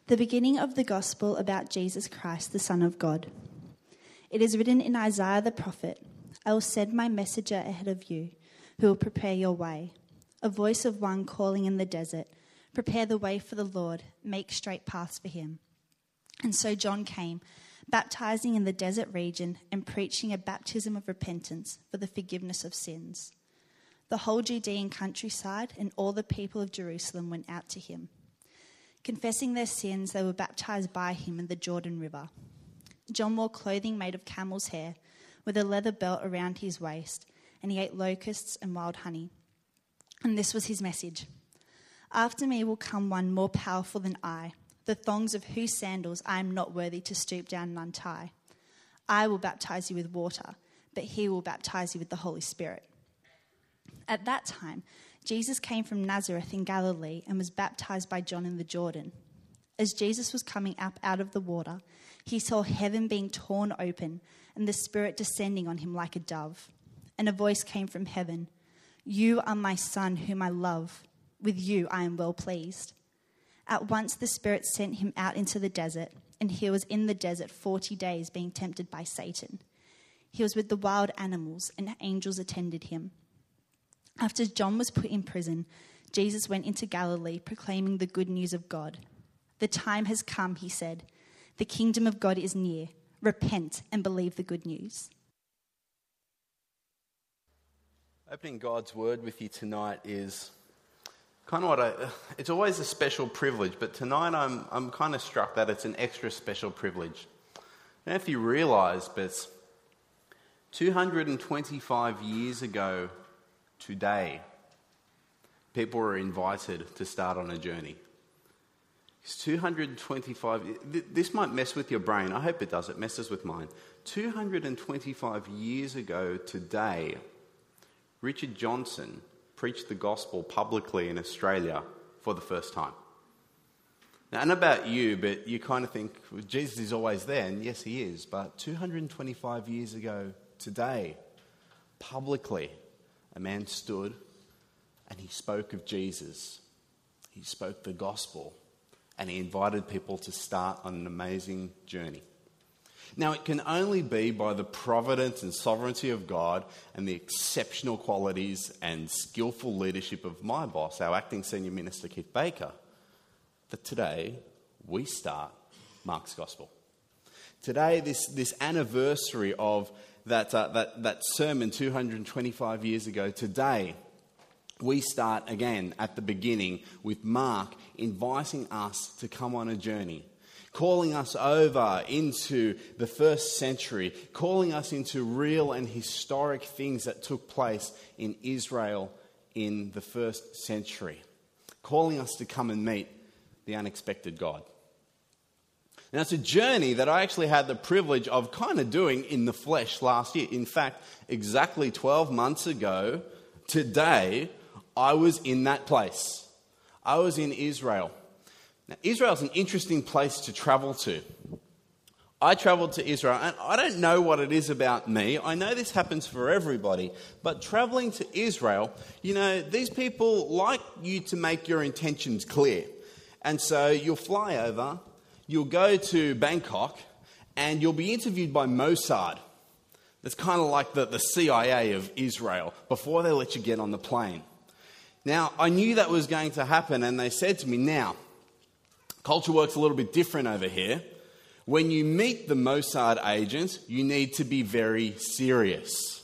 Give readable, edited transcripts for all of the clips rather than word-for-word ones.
The beginning of the gospel about Jesus Christ, the Son of God. It is written in Isaiah the prophet, "I will send my messenger ahead of you, who will prepare your way. A voice of one calling in the desert, prepare the way for the Lord, make straight paths for him." And so John came, baptizing in the desert region and preaching a baptism of repentance for the forgiveness of sins. The whole Judean countryside and all the people of Jerusalem went out to him. Confessing their sins, they were baptized by him in the Jordan River. John wore clothing made of camel's hair, with a leather belt around his waist, and he ate locusts and wild honey. And this was his message: "After me will come one more powerful than I, the thongs of whose sandals I am not worthy to stoop down and untie. I will baptize you with water, but he will baptize you with the Holy Spirit." At that time, Jesus came from Nazareth in Galilee and was baptized by John in the Jordan. As Jesus was coming up out of the water, he saw heaven being torn open and the Spirit descending on him like a dove. And a voice came from heaven, "You are my Son, whom I love. With you I am well pleased." At once the Spirit sent him out into the desert, and he was in the desert 40 days being tempted by Satan. He was with the wild animals, and angels attended him. After John was put in prison, Jesus went into Galilee proclaiming the good news of God. "The time has come," he said. "The kingdom of God is near. Repent and believe the good news." Opening God's word with you tonight is kind of it's always a special privilege, but tonight I'm kind of struck that it's an extra special privilege. I don't know if you realise, but 225 years ago today, people were invited to start on a journey. It's 225, this might mess with your brain. I hope it does. It messes with mine. 225 years ago today, Richard Johnson preached the gospel publicly in Australia for the first time. Now, I don't know about you, but you kind of think, well, Jesus is always there, and yes, he is. But 225 years ago today, publicly, a man stood and he spoke of Jesus. He spoke the gospel, and he invited people to start on an amazing journey. Now, it can only be by the providence and sovereignty of God and the exceptional qualities and skillful leadership of my boss, our acting senior minister, Keith Baker, that today we start Mark's Gospel. Today, this anniversary of that sermon 225 years ago, today we start again at the beginning with Mark inviting us to come on a journey, calling us over into the first century, calling us into real and historic things that took place in Israel in the first century, calling us to come and meet the unexpected God. Now, it's a journey that I actually had the privilege of kind of doing in the flesh last year. In fact, exactly 12 months ago today, I was in that place. I was in Israel. Now, Israel's an interesting place to travel to. I travelled to Israel, and I don't know what it is about me. I know this happens for everybody, but travelling to Israel, these people like you to make your intentions clear. And so you'll fly over, you'll go to Bangkok, and you'll be interviewed by Mossad. That's kind of like the CIA of Israel before they let you get on the plane. Now, I knew that was going to happen, and they said to me, now, culture works a little bit different over here. When you meet the Mossad agent, you need to be very serious.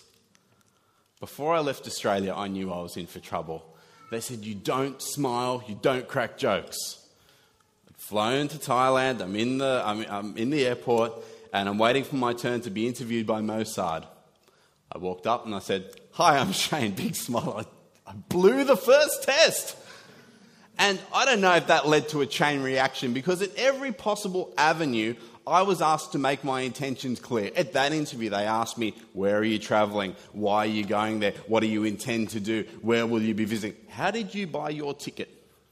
Before I left Australia, I knew I was in for trouble. They said, you don't smile, you don't crack jokes. I'd flown to Thailand, I'm in the airport, and I'm waiting for my turn to be interviewed by Mossad. I walked up and I said, "Hi, I'm Shane." Big smile. I blew the first test. And I don't know if that led to a chain reaction, because at every possible avenue, I was asked to make my intentions clear. At that interview, they asked me, where are you travelling? Why are you going there? What do you intend to do? Where will you be visiting? How did you buy your ticket?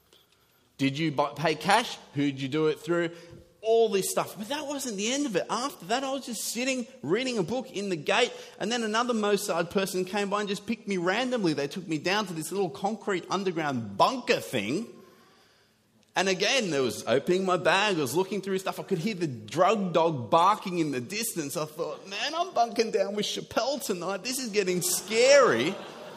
Did you pay cash? Who did you do it through? All this stuff. But that wasn't the end of it. After that, I was just sitting, reading a book in the gate, and then another Mossad person came by and just picked me randomly. They took me down to this little concrete underground bunker thing, And again, there was opening my bag, I was looking through stuff, I could hear the drug dog barking in the distance. I thought, man, I'm bunking down with Chappelle tonight. This is getting scary.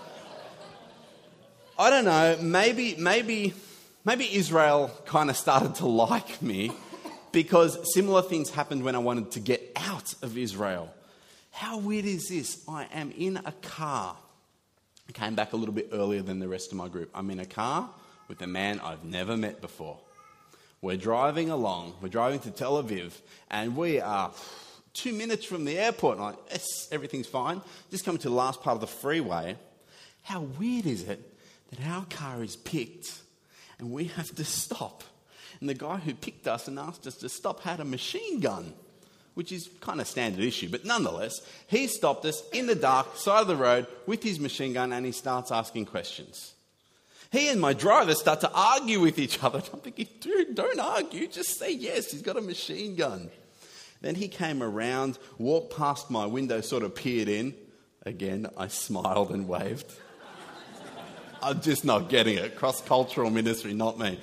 I don't know, maybe Israel kind of started to like me because similar things happened when I wanted to get out of Israel. How weird is this? I am in a car. I came back a little bit earlier than the rest of my group. I'm in a car with a man I've never met before. We're driving along. We're driving to Tel Aviv, and we are 2 minutes from the airport. And I'm like, yes, everything's fine. Just coming to the last part of the freeway. How weird is it that our car is picked and we have to stop? And the guy who picked us and asked us to stop had a machine gun, which is kind of standard issue. But nonetheless, he stopped us in the dark, side of the road, with his machine gun, and he starts asking questions. He and my driver start to argue with each other. I'm thinking, dude, don't argue. Just say yes, he's got a machine gun. Then he came around, walked past my window, sort of peered in. Again, I smiled and waved. I'm just not getting it. Cross-cultural ministry, not me.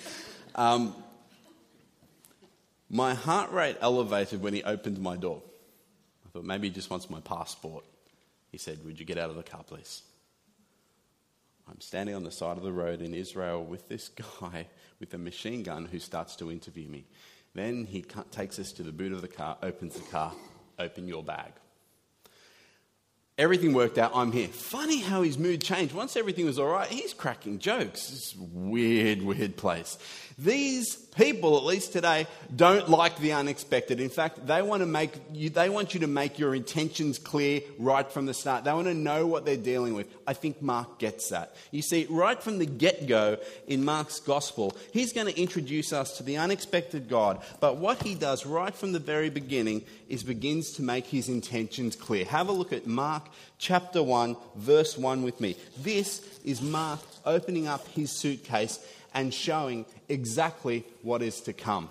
My heart rate elevated when he opened my door. I thought maybe he just wants my passport. He said, would you get out of the car, please? I'm standing on the side of the road in Israel with this guy with a machine gun who starts to interview me. Then he takes us to the boot of the car, opens the car, open your bag. Everything worked out, I'm here. Funny how his mood changed. Once everything was all right, he's cracking jokes. It's a weird place. These people, at least today, don't like the unexpected. In fact, they want you to make your intentions clear right from the start. They want to know what they're dealing with. I think Mark gets that. You see, right from the get-go in Mark's gospel, he's going to introduce us to the unexpected God. But what he does right from the very beginning is begins to make his intentions clear. Have a look at Mark chapter 1, verse 1 with me. This is Mark opening up his suitcase and showing exactly what is to come.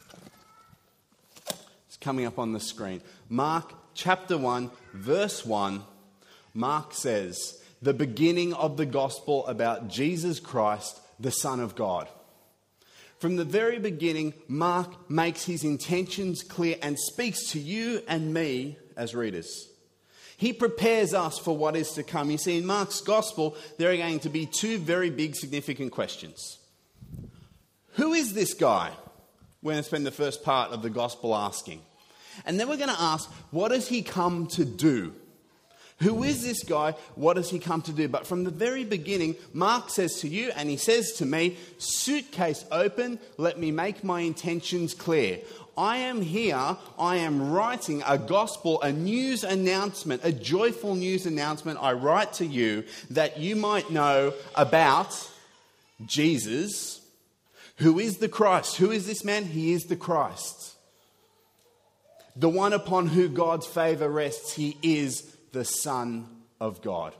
It's coming up on the screen. Mark chapter 1, verse 1, Mark says, the beginning of the gospel about Jesus Christ, the Son of God. From the very beginning, Mark makes his intentions clear and speaks to you and me as readers. He prepares us for what is to come. You see, in Mark's gospel, there are going to be two very big significant questions. Who is this guy? We're going to spend the first part of the gospel asking. And then we're going to ask, what does he come to do? Who is this guy? What does he come to do? But from the very beginning, Mark says to you and he says to me, suitcase open, let me make my intentions clear. I am here, I am writing a gospel, a news announcement, a joyful news announcement I write to you that you might know about Jesus. Who is the Christ? Who is this man? He is the Christ. The one upon whom God's favour rests. He is the Son of God.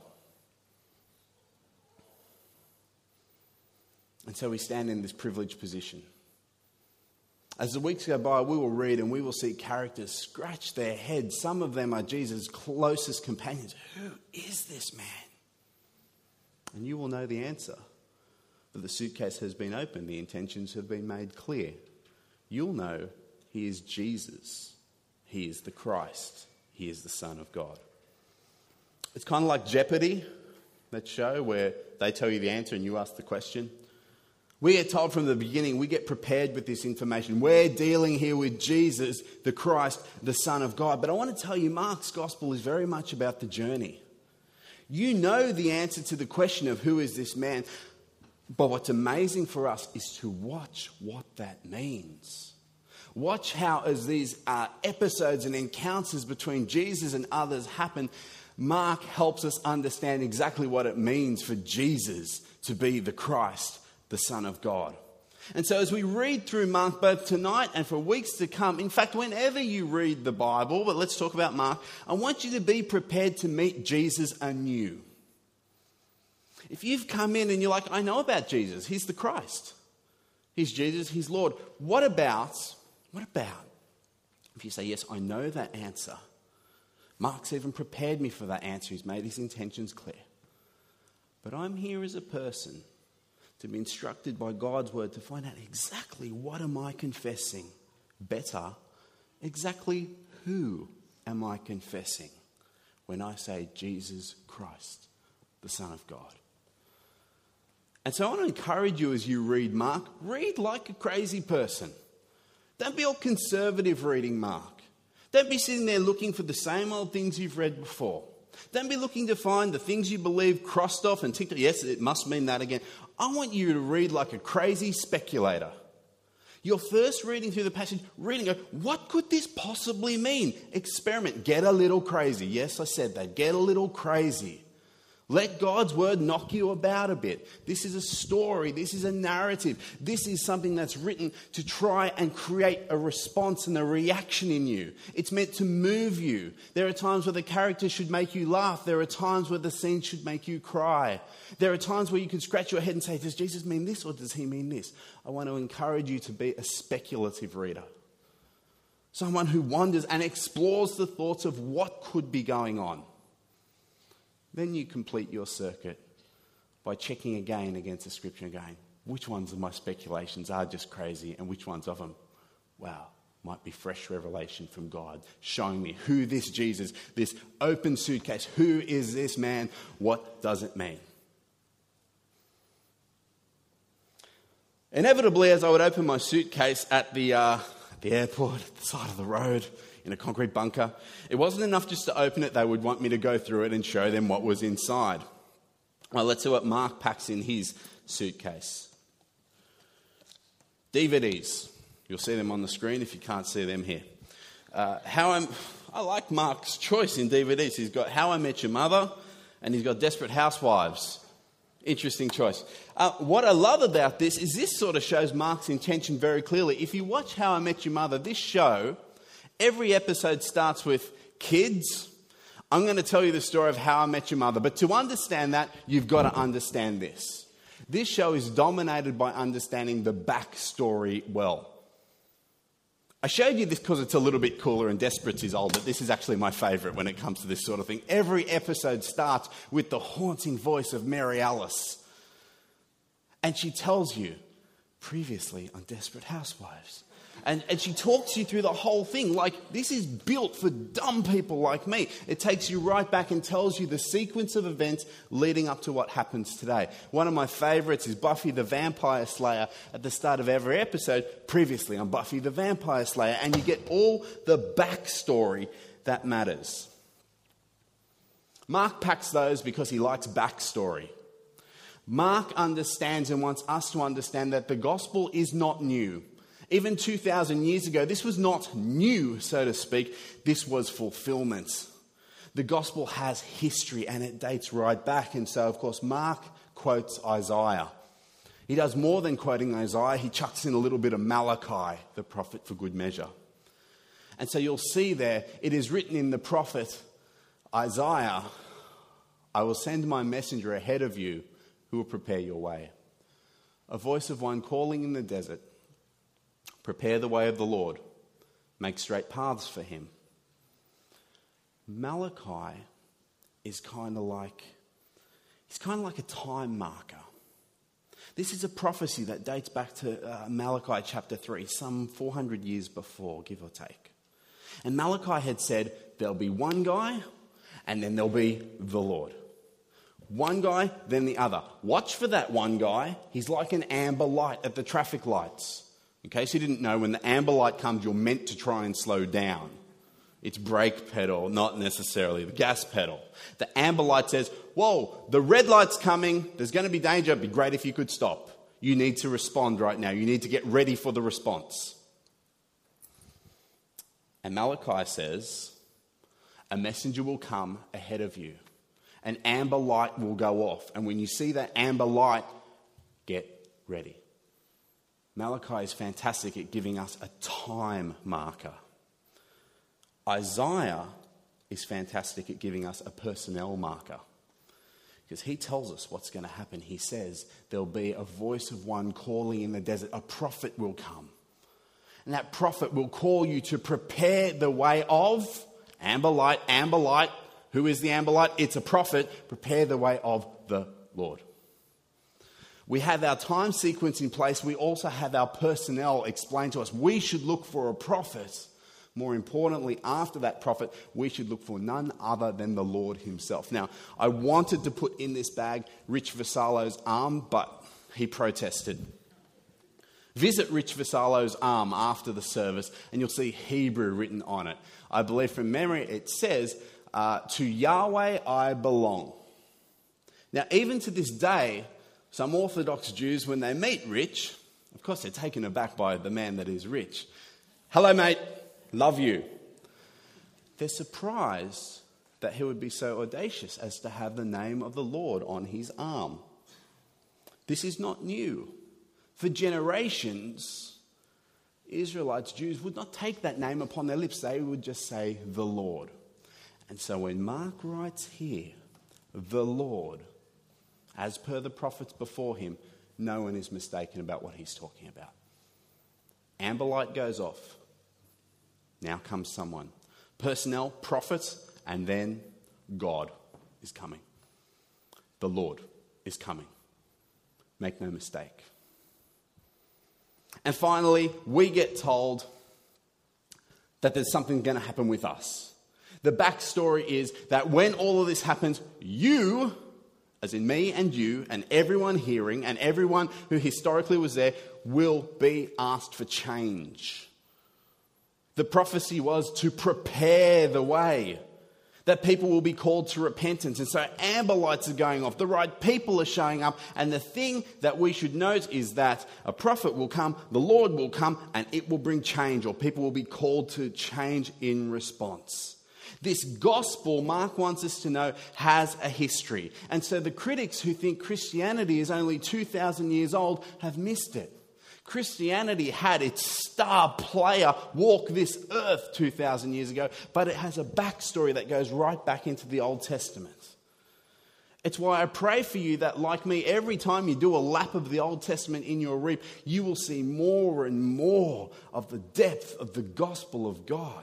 And so we stand in this privileged position. As the weeks go by, we will read and we will see characters scratch their heads. Some of them are Jesus' closest companions. Who is this man? And you will know the answer. But the suitcase has been opened. The intentions have been made clear. You'll know he is Jesus. He is the Christ. He is the Son of God. It's kind of like Jeopardy, that show where they tell you the answer and you ask the question. We get told from the beginning, we get prepared with this information. We're dealing here with Jesus, the Christ, the Son of God. But I want to tell you, Mark's gospel is very much about the journey. You know the answer to the question of who is this man. But what's amazing for us is to watch what that means. Watch how as these episodes and encounters between Jesus and others happen, Mark helps us understand exactly what it means for Jesus to be the Christ, the Son of God. And so as we read through Mark both tonight and for weeks to come, in fact, whenever you read the Bible, but let's talk about Mark, I want you to be prepared to meet Jesus anew. If you've come in and you're like, I know about Jesus, he's the Christ. He's Jesus, he's Lord. What about if you say, yes, I know that answer. Mark's even prepared me for that answer. He's made his intentions clear. But I'm here as a person to be instructed by God's word to find out exactly what am I confessing. Better, exactly who am I confessing when I say Jesus Christ, the Son of God. And so I want to encourage you as you read Mark, read like a crazy person. Don't be all conservative reading Mark. Don't be sitting there looking for the same old things you've read before. Don't be looking to find the things you believe crossed off and ticked. Yes, it must mean that again. I want you to read like a crazy speculator. You're first reading through the passage, go, what could this possibly mean? Experiment. Get a little crazy. Yes, I said that. Get a little crazy. Let God's word knock you about a bit. This is a story. This is a narrative. This is something that's written to try and create a response and a reaction in you. It's meant to move you. There are times where the character should make you laugh. There are times where the scene should make you cry. There are times where you can scratch your head and say, does Jesus mean this or does he mean this? I want to encourage you to be a speculative reader. Someone who wonders and explores the thoughts of what could be going on. Then you complete your circuit by checking again against the scripture again. Which ones of my speculations are just crazy and which ones of them, wow, might be fresh revelation from God showing me who this Jesus, this open suitcase, who is this man, what does it mean? Inevitably, as I would open my suitcase at the airport, at the side of the road, in a concrete bunker, it wasn't enough just to open it. They would want me to go through it and show them what was inside. Well, let's see what Mark packs in his suitcase. DVDs. You'll see them on the screen if you can't see them here. I like Mark's choice in DVDs. He's got How I Met Your Mother and he's got Desperate Housewives. Interesting choice. What I love about this is this sort of shows Mark's intention very clearly. If you watch How I Met Your Mother, this show, every episode starts with, kids, I'm going to tell you the story of How I Met Your Mother. But to understand that, you've got to understand this. This show is dominated by understanding the backstory well. I showed you this because it's a little bit cooler and Desperate's is old, but this is actually my favourite when it comes to this sort of thing. Every episode starts with the haunting voice of Mary Alice. And she tells you, previously on Desperate Housewives. And she talks you through the whole thing. Like, this is built for dumb people like me. It takes you right back and tells you the sequence of events leading up to what happens today. One of my favourites is Buffy the Vampire Slayer at the start of every episode, previously on Buffy the Vampire Slayer. And you get all the backstory that matters. Mark packs those because he likes backstory. Mark understands and wants us to understand that the gospel is not new. Even 2,000 years ago, this was not new, so to speak. This was fulfillment. The gospel has history and it dates right back. And so, of course, Mark quotes Isaiah. He does more than quoting Isaiah. He chucks in a little bit of Malachi, the prophet, for good measure. And so you'll see there, it is written in the prophet Isaiah, I will send my messenger ahead of you who will prepare your way. A voice of one calling in the desert. Prepare the way of the Lord. Make straight paths for him. Malachi is kind of like a time marker. This is a prophecy that dates back to Malachi chapter 3, some 400 years before, give or take. And Malachi had said, there'll be one guy, and then there'll be the Lord. One guy, then the other. Watch for that one guy. He's like an amber light at the traffic lights. In case you didn't know, when the amber light comes, you're meant to try and slow down. It's brake pedal, not necessarily the gas pedal. The amber light says, whoa, the red light's coming. There's going to be danger. It'd be great if you could stop. You need to respond right now. You need to get ready for the response. And Malachi says, a messenger will come ahead of you. An amber light will go off. And when you see that amber light, get ready. Malachi is fantastic at giving us a time marker. Isaiah is fantastic at giving us a personnel marker. Because he tells us what's going to happen. He says there'll be a voice of one calling in the desert. A prophet will come. And that prophet will call you to prepare the way of amber light, amber light. Who is the amber light? It's a prophet. Prepare the way of the Lord. We have our time sequence in place. We also have our personnel explained to us. We should look for a prophet. More importantly, after that prophet, we should look for none other than the Lord himself. Now, I wanted to put in this bag Rich Vassallo's arm, but he protested. Visit Rich Vassallo's arm after the service and you'll see Hebrew written on it. I believe from memory it says, to Yahweh I belong. Now, even to this day, some Orthodox Jews, when they meet Rich, of course they're taken aback by the man that is rich. Hello, mate. Love you. They're surprised that he would be so audacious as to have the name of the Lord on his arm. This is not new. For generations, Israelites, Jews, would not take that name upon their lips. They would just say, the Lord. And so when Mark writes here, the Lord, as per the prophets before him, no one is mistaken about what he's talking about. Amber light goes off. Now comes someone. Personnel, prophets, and then God is coming. The Lord is coming. Make no mistake. And finally, we get told that there's something going to happen with us. The backstory is that when all of this happens, you, as in me and you, and everyone hearing, and everyone who historically was there, will be asked for change. The prophecy was to prepare the way, that people will be called to repentance. And so amber lights are going off, the right people are showing up, and the thing that we should note is that a prophet will come, the Lord will come, and it will bring change, or people will be called to change in response. This gospel, Mark wants us to know, has a history. And so the critics who think Christianity is only 2,000 years old have missed it. Christianity had its star player walk this earth 2,000 years ago, but it has a backstory that goes right back into the Old Testament. It's why I pray for you that, like me, every time you do a lap of the Old Testament in your reap, you will see more and more of the depth of the gospel of God.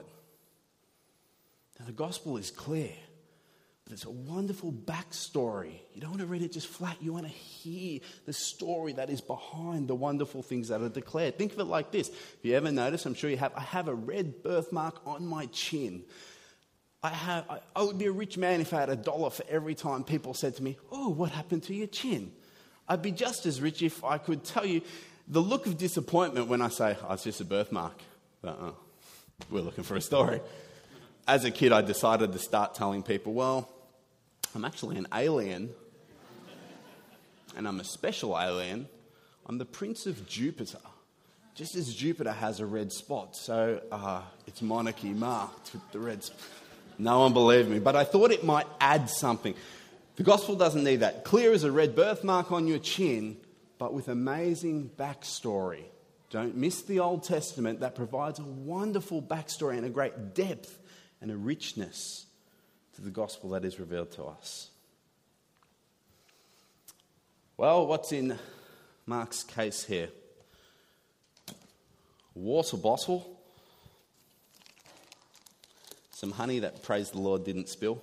Now, the gospel is clear. There's a wonderful backstory. You don't want to read it just flat. You want to hear the story that is behind the wonderful things that are declared. Think of it like this. If you ever notice, I'm sure you have, I have a red birthmark on my chin. I would be a rich man if I had $1 for every time people said to me, oh, what happened to your chin? I'd be just as rich if I could tell you the look of disappointment when I say, oh, it's just a birthmark. We're looking for a story. As a kid, I decided to start telling people, well, I'm actually an alien, and I'm a special alien. I'm the Prince of Jupiter. Just as Jupiter has a red spot, so it's monarchy marked with the red spot. No one believed me, but I thought it might add something. The gospel doesn't need that. Clear as a red birthmark on your chin, but with amazing backstory. Don't miss the Old Testament. That provides a wonderful backstory and a great depth and a richness to the gospel that is revealed to us. Well, what's in Mark's case here? A water bottle, some honey that, praise the Lord, didn't spill,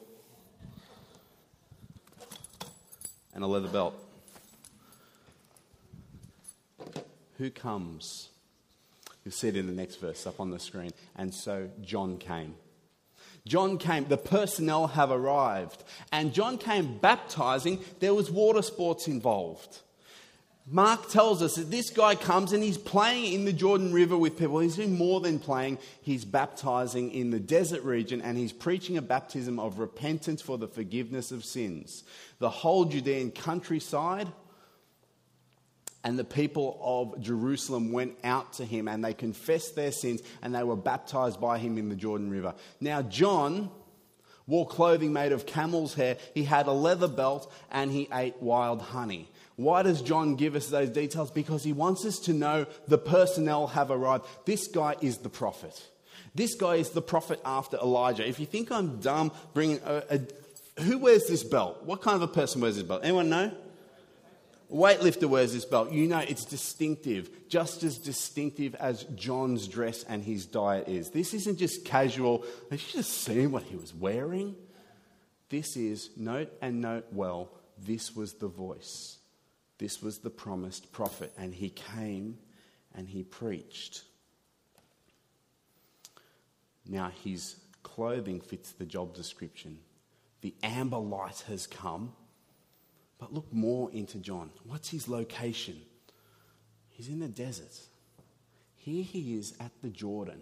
and a leather belt. Who comes? You'll see it in the next verse up on the screen. And so John came. John came, the personnel have arrived. And John came baptizing. There was water sports involved. Mark tells us that this guy comes and he's playing in the Jordan River with people. He's doing more than playing. He's baptizing in the desert region and he's preaching a baptism of repentance for the forgiveness of sins. The whole Judean countryside and the people of Jerusalem went out to him and they confessed their sins and they were baptized by him in the Jordan River. Now John wore clothing made of camel's hair. He had a leather belt and he ate wild honey. Why does John give us those details? Because he wants us to know the personnel have arrived. This guy is the prophet. This guy is the prophet after Elijah. If you think I'm dumb, who wears this belt? What kind of a person wears this belt? Anyone know? A weightlifter wears this belt. You know it's distinctive, just as distinctive as John's dress and his diet is. This isn't just casual. Have you just seen what he was wearing? This is, note well, this was the voice This was the promised prophet, and he came and he preached. Now his clothing fits the job description. The amber light has come. But look more into John. What's his location? He's in the desert. Here he is at the Jordan.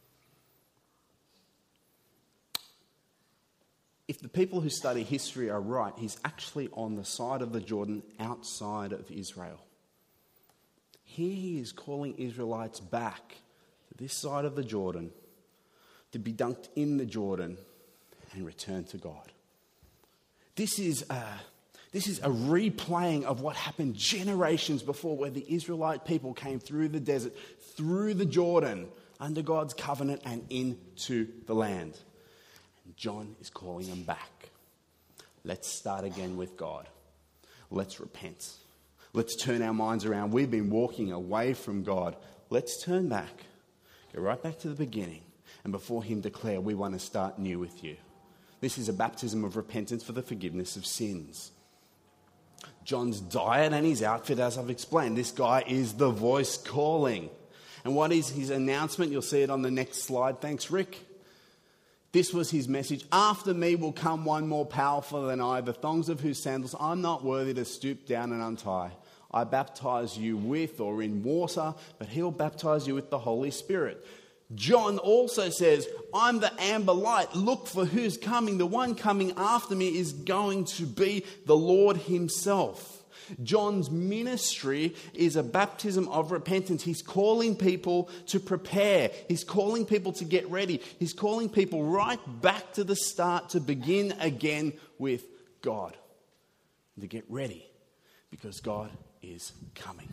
If the people who study history are right, he's actually on the side of the Jordan outside of Israel. Here he is calling Israelites back to this side of the Jordan to be dunked in the Jordan and return to God. This is a replaying of what happened generations before, where the Israelite people came through the desert, through the Jordan, under God's covenant and into the land. And John is calling them back. Let's start again with God. Let's repent. Let's turn our minds around. We've been walking away from God. Let's turn back. Go right back to the beginning. And before him declare, we want to start new with you. This is a baptism of repentance for the forgiveness of sins. John's diet and his outfit, as I've explained, this guy is the voice calling. And what is his announcement? You'll see it on the next slide. Thanks, Rick. This was his message. After me will come one more powerful than I, the thongs of whose sandals I'm not worthy to stoop down and untie. I baptize you with or in water, but he'll baptize you with the Holy Spirit. John also says, I'm the amber light. Look for who's coming. The one coming after me is going to be the Lord himself. John's ministry is a baptism of repentance. He's calling people to prepare. He's calling people to get ready. He's calling people right back to the start to begin again with God. And to get ready because God is coming.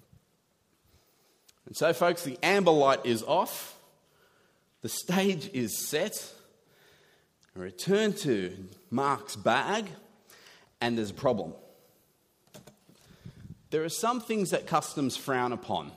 And so, folks, the amber light is off. The stage is set. I return to Mark's bag, and there's a problem. There are some things that customs frown upon,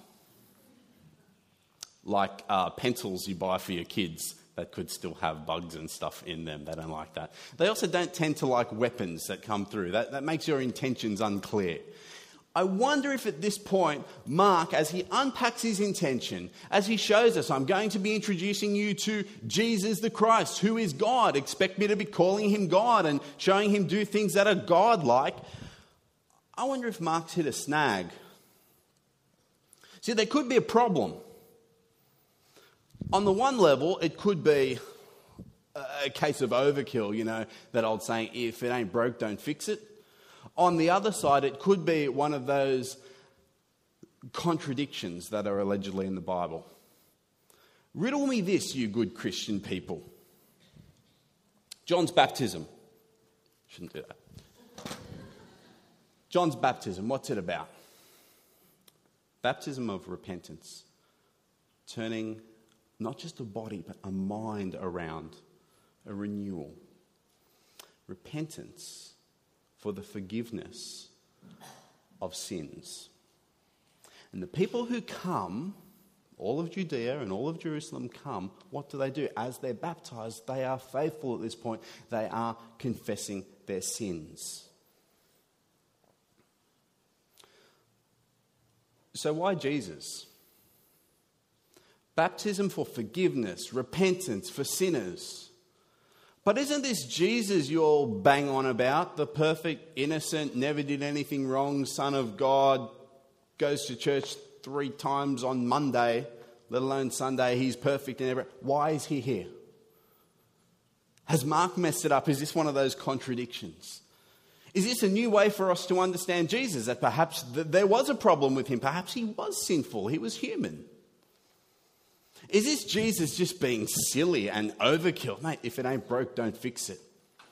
like pencils you buy for your kids that could still have bugs and stuff in them. They don't like that. They also don't tend to like weapons that come through. That makes your intentions unclear. I wonder if at this point, Mark, as he unpacks his intention, as he shows us, I'm going to be introducing you to Jesus the Christ, who is God. Expect me to be calling him God and showing him do things that are God-like. I wonder if Mark's hit a snag. See, there could be a problem. On the one level, it could be a case of overkill, that old saying, if it ain't broke, don't fix it. On the other side, it could be one of those contradictions that are allegedly in the Bible. Riddle me this, you good Christian people. John's baptism. Shouldn't do that. John's baptism, what's it about? Baptism of repentance. Turning not just a body, but a mind around. A renewal. Repentance for the forgiveness of sins. And the people who come, all of Judea and all of Jerusalem come, what do? As they're baptized, they are faithful at this point. They are confessing their sins. So why Jesus? Baptism for forgiveness, repentance for sinners. But isn't this Jesus you all bang on about? The perfect, innocent, never did anything wrong, Son of God, goes to church 3 times on Monday, let alone Sunday. He's perfect and everything. Why is he here? Has Mark messed it up? Is this one of those contradictions? Is this a new way for us to understand Jesus? That perhaps there was a problem with him. Perhaps he was sinful. He was human. Is this Jesus just being silly and overkill? Mate, if it ain't broke, don't fix it.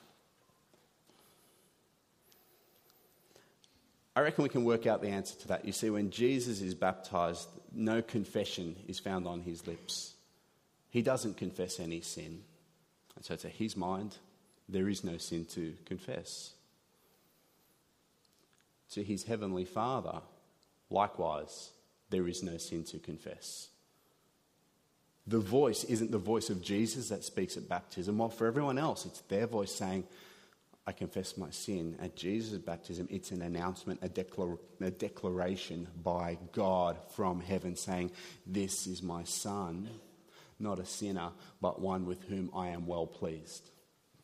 I reckon we can work out the answer to that. You see, when Jesus is baptized, no confession is found on his lips. He doesn't confess any sin. And so to his mind, there is no sin to confess. To his heavenly Father, likewise, there is no sin to confess. The voice isn't the voice of Jesus that speaks at baptism. While for everyone else, it's their voice saying, I confess my sin. At Jesus' baptism, it's an announcement, a declaration by God from heaven saying, this is my son, not a sinner, but one with whom I am well pleased.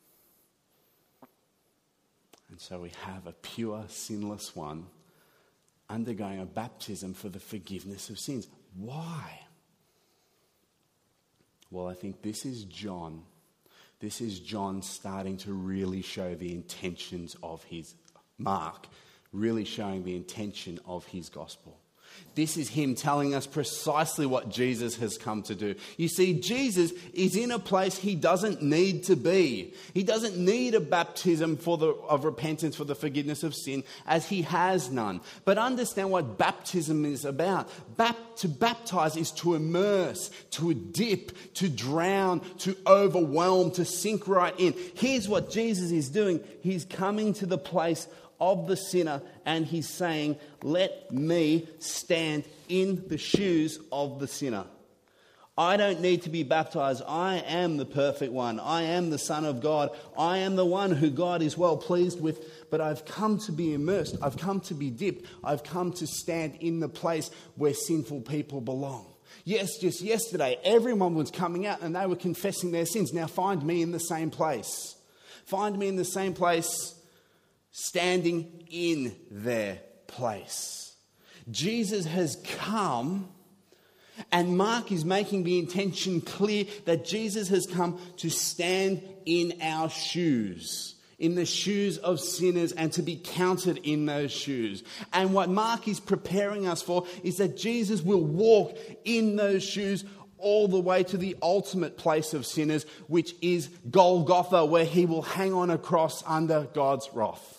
And so we have a pure, sinless one undergoing a baptism for the forgiveness of sins. Why? Well, I think this is John. This is John starting to really show the intentions of his Mark, really showing the intention of his gospel. This is him telling us precisely what Jesus has come to do. You see, Jesus is in a place he doesn't need to be. He doesn't need a baptism of repentance for the forgiveness of sin, as he has none. But understand what baptism is about. To baptize is to immerse, to dip, to drown, to overwhelm, to sink right in. Here's what Jesus is doing. He's coming to the place of the sinner, and he's saying, let me stand in the shoes of the sinner. I don't need to be baptized. I am the perfect one. I am the Son of God. I am the one who God is well pleased with, but I've come to be immersed. I've come to be dipped. I've come to stand in the place where sinful people belong. Yes, just yesterday, everyone was coming out and they were confessing their sins. Now find me in the same place. Find me in the same place, standing in their place. Jesus has come, and Mark is making the intention clear that Jesus has come to stand in our shoes, in the shoes of sinners, and to be counted in those shoes. And what Mark is preparing us for is that Jesus will walk in those shoes all the way to the ultimate place of sinners, which is Golgotha, where he will hang on a cross under God's wrath.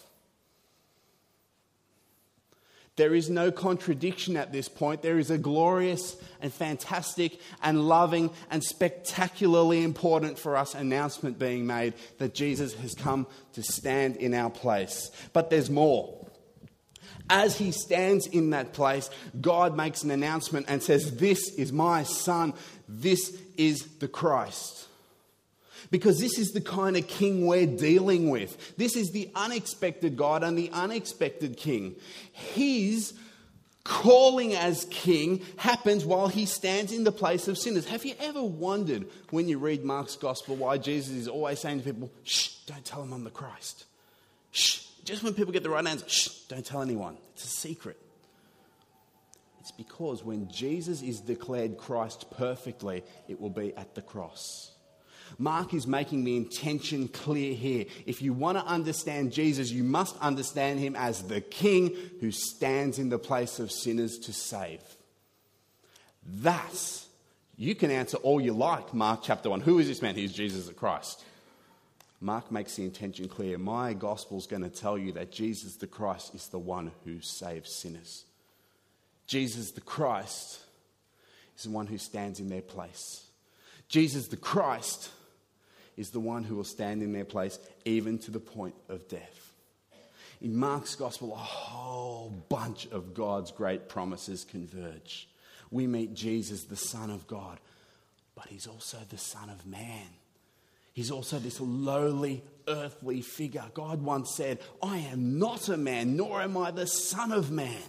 There is no contradiction at this point. There is a glorious and fantastic and loving and spectacularly important for us announcement being made that Jesus has come to stand in our place. But there's more. As he stands in that place, God makes an announcement and says, this is my son. This is the Christ. Because this is the kind of king we're dealing with. This is the unexpected God and the unexpected king. His calling as king happens while he stands in the place of sinners. Have you ever wondered when you read Mark's gospel why Jesus is always saying to people, shh, don't tell them I'm the Christ. Shh, just when people get the right answer, shh, don't tell anyone. It's a secret. It's because when Jesus is declared Christ perfectly, it will be at the cross. Mark is making the intention clear here. If you want to understand Jesus, you must understand him as the king who stands in the place of sinners to save. That's, you can answer all you like, Mark chapter 1. Who is this man? He's Jesus the Christ. Mark makes the intention clear. My gospel is going to tell you that Jesus the Christ is the one who saves sinners. Jesus the Christ is the one who stands in their place. Jesus the Christ is the one who will stand in their place even to the point of death. In Mark's gospel, a whole bunch of God's great promises converge. We meet Jesus, the Son of God, but he's also the Son of Man. He's also this lowly, earthly figure. God once said, I am not a man, nor am I the Son of Man.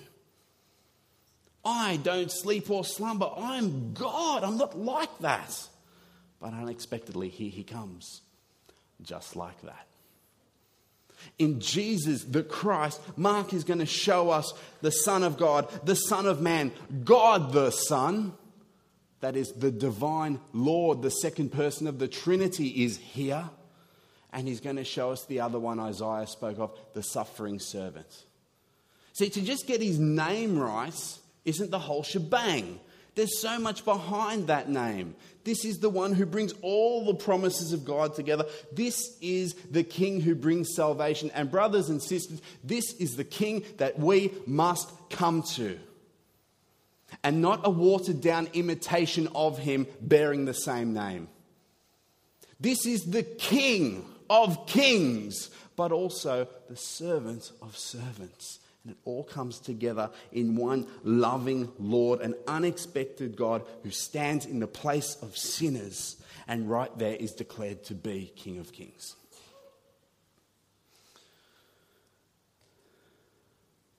I don't sleep or slumber. I'm God. I'm not like that. But unexpectedly, here he comes, just like that. In Jesus, the Christ, Mark is going to show us the Son of God, the Son of Man, God the Son. That is the divine Lord, the second person of the Trinity is here. And he's going to show us the other one Isaiah spoke of, the suffering servant. See, to just get his name right isn't the whole shebang. There's so much behind that name. This is the one who brings all the promises of God together. This is the King who brings salvation. And brothers and sisters, this is the King that we must come to. And not a watered down imitation of him bearing the same name. This is the King of kings, but also the servant of servants. And it all comes together in one loving Lord, an unexpected God who stands in the place of sinners and right there is declared to be King of Kings.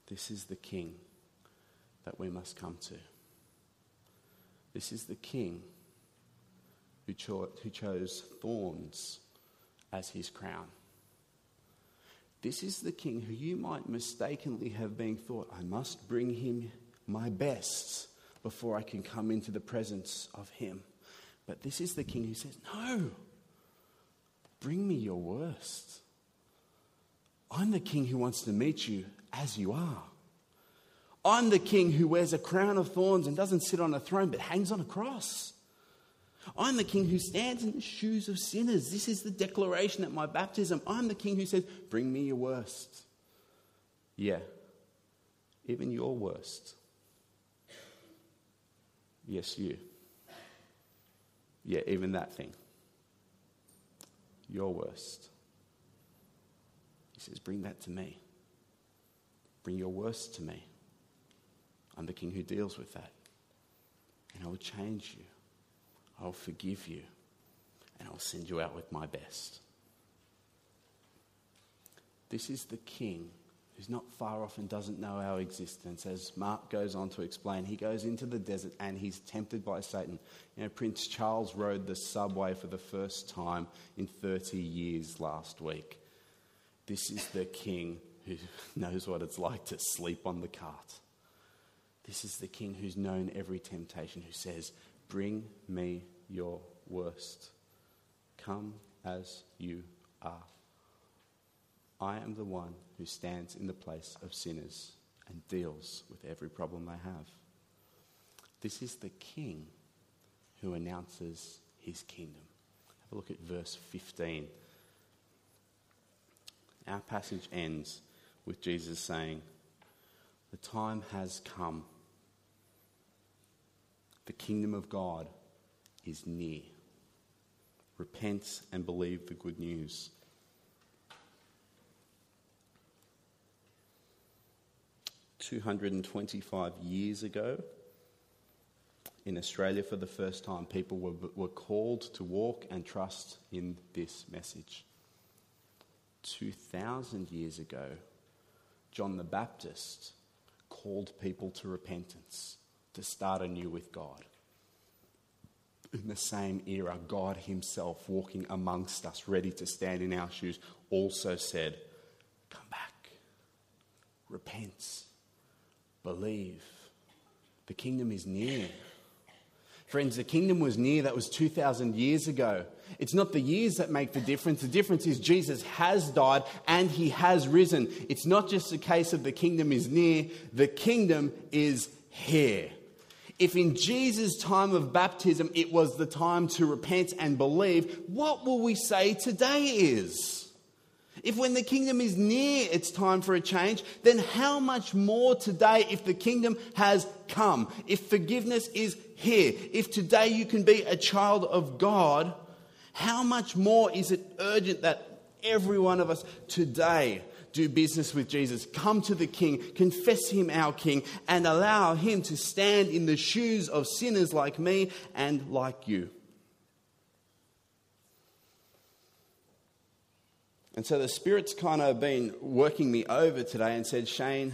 This is the King that we must come to. This is the King who chose thorns as his crown. This is the King who you might mistakenly have been thought, I must bring him my best before I can come into the presence of him. But this is the King who says, no, bring me your worst. I'm the King who wants to meet you as you are. I'm the King who wears a crown of thorns and doesn't sit on a throne but hangs on a cross. I'm the King who stands in the shoes of sinners. This is the declaration at my baptism. I'm the King who says, bring me your worst. Yeah, even your worst. Yes, you. Yeah, even that thing. Your worst. He says, bring that to me. Bring your worst to me. I'm the King who deals with that. And I will change you. I'll forgive you. And I'll send you out with my best. This is the King who's not far off and doesn't know our existence. As Mark goes on to explain, he goes into the desert and he's tempted by Satan. You know, Prince Charles rode the subway for the first time in 30 years last week. This is the King who knows what it's like to sleep on the cart. This is the King who's known every temptation, who says, bring me your worst. Come as you are. I am the one who stands in the place of sinners and deals with every problem they have. This is the King who announces his kingdom. Have a look at verse 15. Our passage ends with Jesus saying, the time has come. The kingdom of God is near. Repent and believe the good news. "225 years ago, in Australia for the first time, people were called to walk and trust in this message. 2,000 years ago, John the Baptist called people to repentance, to start anew with God. In the same era, God himself, walking amongst us, ready to stand in our shoes, also said, come back, repent, believe. The kingdom is near. Friends, the kingdom was near. That was 2,000 years ago. It's not the years that make the difference. The difference is Jesus has died and he has risen. It's not just a case of the kingdom is near. The kingdom is here. If in Jesus' time of baptism it was the time to repent and believe, what will we say today is? If when the kingdom is near it's time for a change, then how much more today if the kingdom has come? If forgiveness is here, if today you can be a child of God, how much more is it urgent that every one of us today do business with Jesus, come to the King, confess him our King, and allow him to stand in the shoes of sinners like me and like you. And so the Spirit's kind of been working me over today and said, Shane,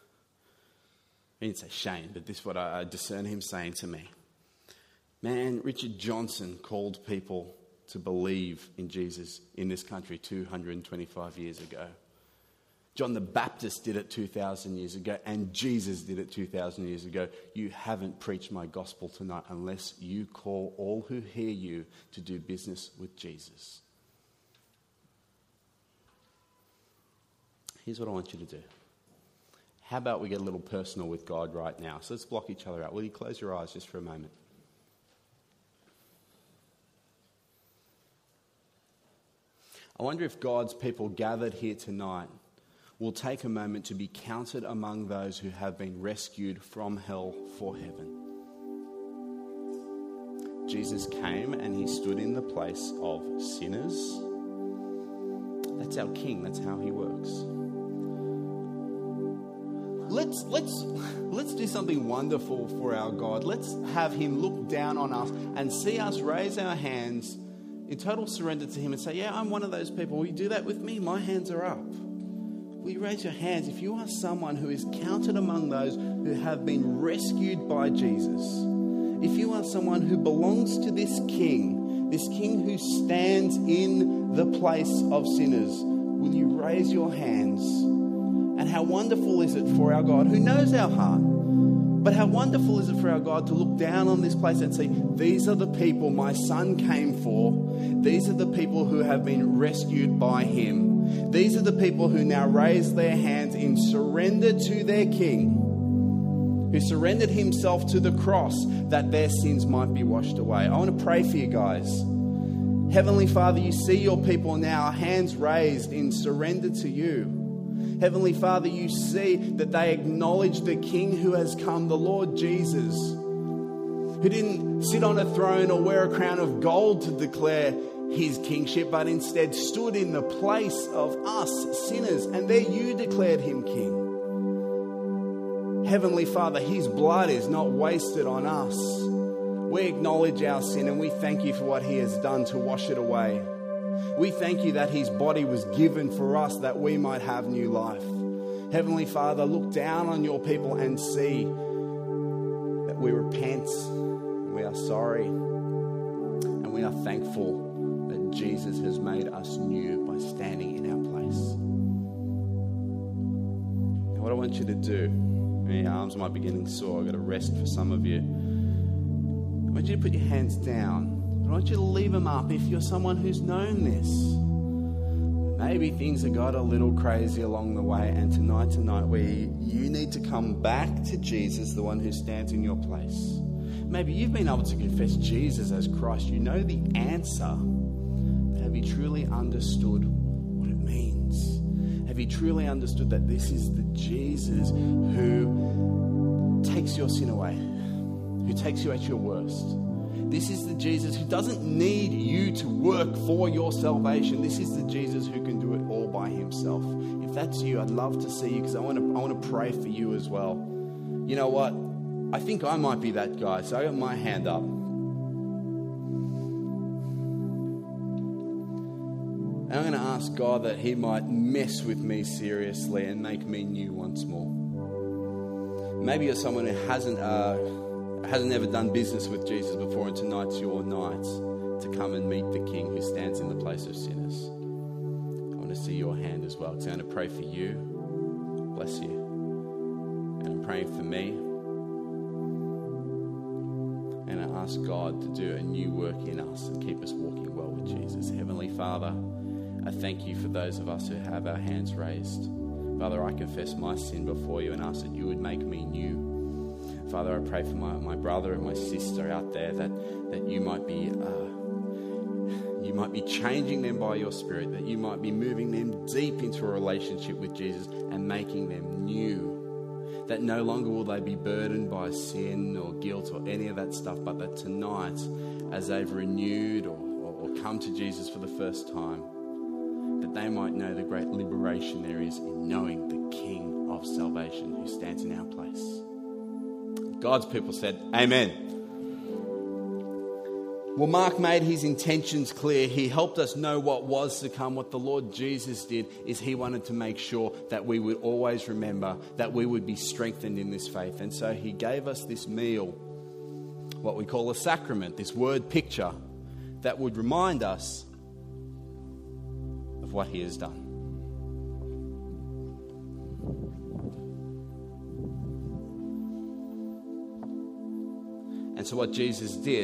I didn't say Shane, but this is what I discern him saying to me. Man, Richard Johnson called people to believe in Jesus in this country 225 years ago. John the Baptist did it 2,000 years ago, and Jesus did it 2,000 years ago. You haven't preached my gospel tonight unless you call all who hear you to do business with Jesus. Here's what I want you to do. How about we get a little personal with God right now? So let's block each other out. Will you close your eyes just for a moment? I wonder if God's people gathered here tonight will take a moment to be counted among those who have been rescued from hell for heaven. Jesus came and he stood in the place of sinners. That's our King. That's how he works. Let's do something wonderful for our God. Let's have him look down on us and see us raise our hands in total surrender to him and say, yeah, I'm one of those people. Will you do that with me? My hands are up. will you raise your hands if you are someone who is counted among those who have been rescued by Jesus? If you are someone who belongs to this King who stands in the place of sinners, will you raise your hands? And how wonderful is it for our God, who knows our heart, but how wonderful is it for our God to look down on this place and see, these are the people my son came for. These are the people who have been rescued by him. These are the people who now raise their hands in surrender to their King, who surrendered himself to the cross that their sins might be washed away. I want to pray for you guys. Heavenly Father, you see your people now, hands raised in surrender to you. Heavenly Father, you see that they acknowledge the King who has come, the Lord Jesus, who didn't sit on a throne or wear a crown of gold to declare his kingship, but instead stood in the place of us sinners, and there you declared him King. Heavenly Father, his blood is not wasted on us. We acknowledge our sin and we thank you for what he has done to wash it away. We thank you that his body was given for us that we might have new life. Heavenly Father, look down on your people and see that we repent, we are sorry, and we are thankful that Jesus has made us new by standing in our place. Now, what I want you to do, your arms might be getting sore, I've got to rest for some of you. I want you to put your hands down. I want you to leave them up if you're someone who's known this. Maybe things have got a little crazy along the way, and tonight you need to come back to Jesus, the one who stands in your place. Maybe you've been able to confess Jesus as Christ. You know the answer. But have you truly understood what it means? Have you truly understood that this is the Jesus who takes your sin away, who takes you at your worst? This is the Jesus who doesn't need you to work for your salvation. This is the Jesus who can do it all by himself. If that's you, I'd love to see you, because I want to pray for you as well. You know what? I think I might be that guy, so I got my hand up. And I'm going to ask God that he might mess with me seriously and make me new once more. Maybe you're someone who hasn't ever done business with Jesus before, and tonight's your night to come and meet the King who stands in the place of sinners. I want to see your hand as well, because I'm going to pray for you. Bless you. And I'm praying for me. And I ask God to do a new work in us and keep us walking well with Jesus. Heavenly Father, I thank you for those of us who have our hands raised. Father, I confess my sin before you and ask that you would make me new. Father, I pray for my brother and my sister out there that you might be changing them by your Spirit, that you might be moving them deep into a relationship with Jesus and making them new. That no longer will they be burdened by sin or guilt or any of that stuff, but that tonight, as they've renewed or come to Jesus for the first time, that they might know the great liberation there is in knowing the King of salvation who stands in our place. God's people said, Amen. Well, Mark made his intentions clear. He helped us know what was to come. What the Lord Jesus did is he wanted to make sure that we would always remember, that we would be strengthened in this faith. And so he gave us this meal, what we call a sacrament, this word picture that would remind us of what he has done. And so what Jesus did,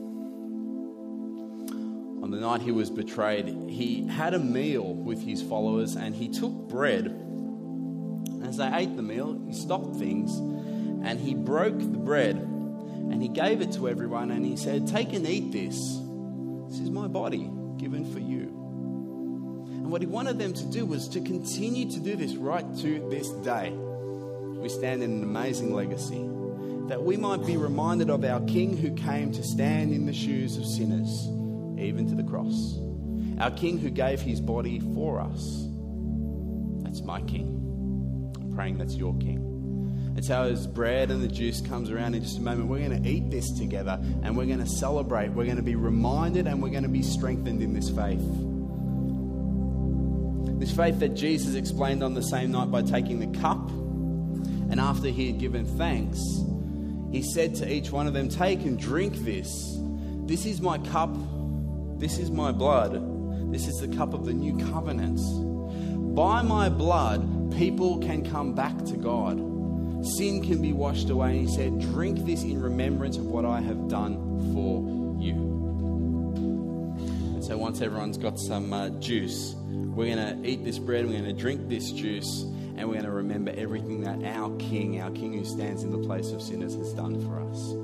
on the night he was betrayed, he had a meal with his followers, and he took bread. As they ate the meal, he stopped things and he broke the bread and he gave it to everyone, and he said, "Take and eat this. This is my body given for you." And what he wanted them to do was to continue to do this right to this day. We stand in an amazing legacy, that we might be reminded of our King who came to stand in the shoes of sinners, even to the cross. Our King who gave his body for us. That's my King. I'm praying that's your King. And so as bread and the juice comes around in just a moment, we're going to eat this together and we're going to celebrate. We're going to be reminded and we're going to be strengthened in this faith. This faith that Jesus explained on the same night by taking the cup, and after he had given thanks, he said to each one of them, "Take and drink this. This is my cup. This is my blood. This is the cup of the new covenant. By my blood, people can come back to God. Sin can be washed away." And he said, "Drink this in remembrance of what I have done for you." And so once everyone's got some juice, we're going to eat this bread, we're going to drink this juice, and we're going to remember everything that our King who stands in the place of sinners, has done for us.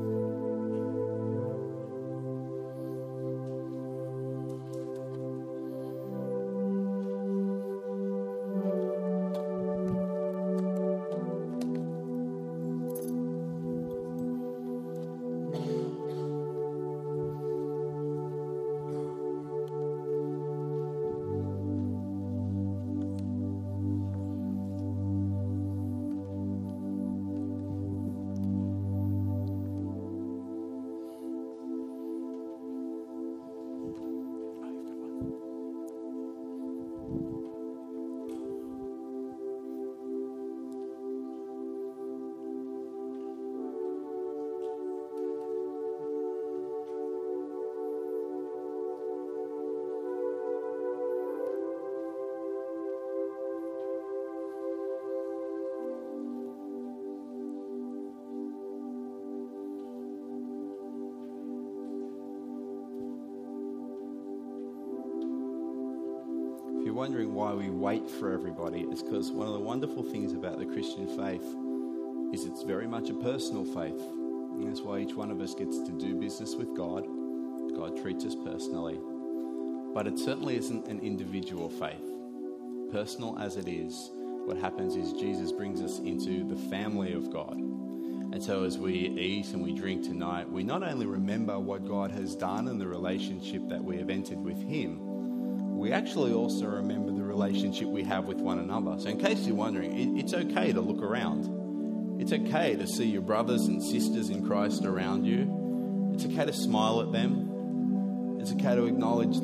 If you're wondering why we wait for everybody, it's because one of the wonderful things about the Christian faith is it's very much a personal faith. And that's why each one of us gets to do business with God. God treats us personally. But it certainly isn't an individual faith. Personal as it is, what happens is Jesus brings us into the family of God. And so as we eat and we drink tonight, we not only remember what God has done and the relationship that we have entered with Him, we actually also remember the relationship we have with one another. So in case you're wondering, it's okay to look around. It's okay to see your brothers and sisters in Christ around you. It's okay to smile at them. It's okay to acknowledge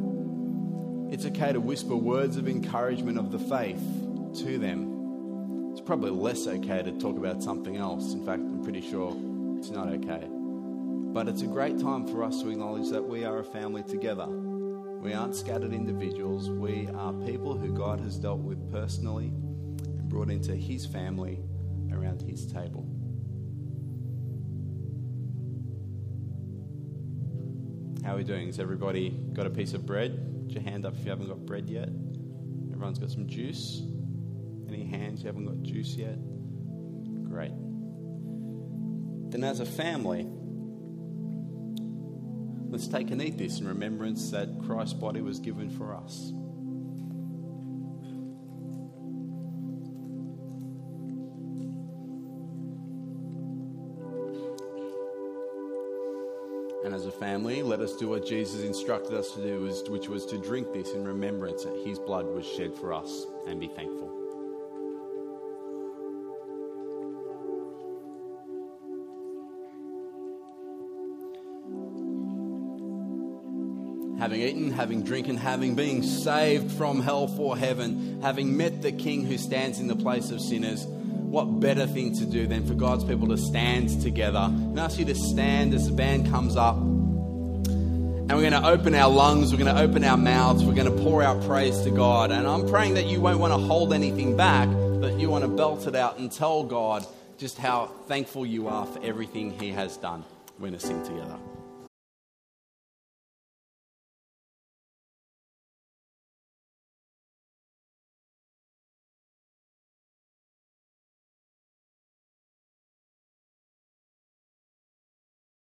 them. It's okay to whisper words of encouragement of the faith to them. It's probably less okay to talk about something else. In fact, I'm pretty sure it's not okay. But it's a great time for us to acknowledge that we are a family together. We aren't scattered individuals. We are people who God has dealt with personally and brought into His family around His table. How are we doing? Has everybody got a piece of bread? Put your hand up if you haven't got bread yet. Everyone's got some juice? Any hands who haven't got juice yet? Great. Then as a family, let's take and eat this in remembrance that Christ's body was given for us. And as a family, let us do what Jesus instructed us to do, which was to drink this in remembrance that His blood was shed for us, and be thankful. Having eaten, having drinking, having been saved from hell for heaven, having met the King who stands in the place of sinners, what better thing to do than for God's people to stand together? And I ask you to stand as the band comes up. And we're going to open our lungs, we're going to open our mouths, we're going to pour out praise to God. And I'm praying that you won't want to hold anything back, but you want to belt it out and tell God just how thankful you are for everything He has done. We're going to sing together.